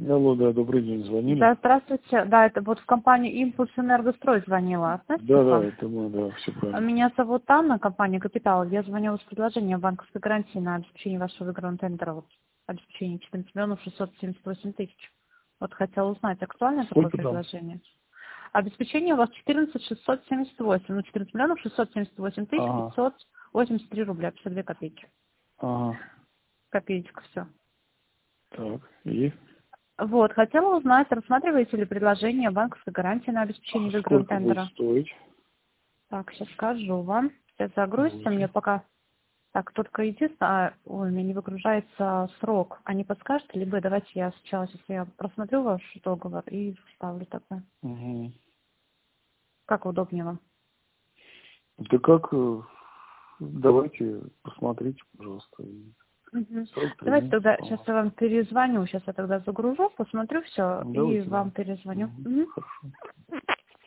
Алло, да, добрый день, звонили? Да, здравствуйте. Да, это вот в компанию «Импульс Энергострой» звонила. Знаете, Да, это мы, да, все правильно. Меня зовут Анна, компания «Капитал». Я звоню с предложением банковской гарантии на обеспечение вашего выигранного тендера. Вот, обеспечение 14 миллионов 678 тысяч. Вот хотела узнать, актуально такое Сколько там? предложение? Обеспечение у вас 14 678, ну 14 миллионов 678 тысяч 583 рубля, 52 копейки. Ага, Копеечка, все. так, и? Вот, хотела узнать, рассматриваете ли предложение банковской гарантии на обеспечение выигранного Сколько будет тендера? стоить? Так, сейчас скажу вам. Сейчас загрузится мне Будете? пока. Так, только единственное, ой, у меня не выгружается срок. А не подскажете, либо давайте я сейчас я просмотрю ваш договор и вставлю такой. Угу. Как удобнее вам? Да как, давайте посмотрите, пожалуйста. Мгм. Срок 3 Давайте месяца, тогда, сейчас по-моему. я вам перезвоню, сейчас я тогда загружу, посмотрю все и Давайте, вам да. перезвоню. Угу. Мгм. Хорошо.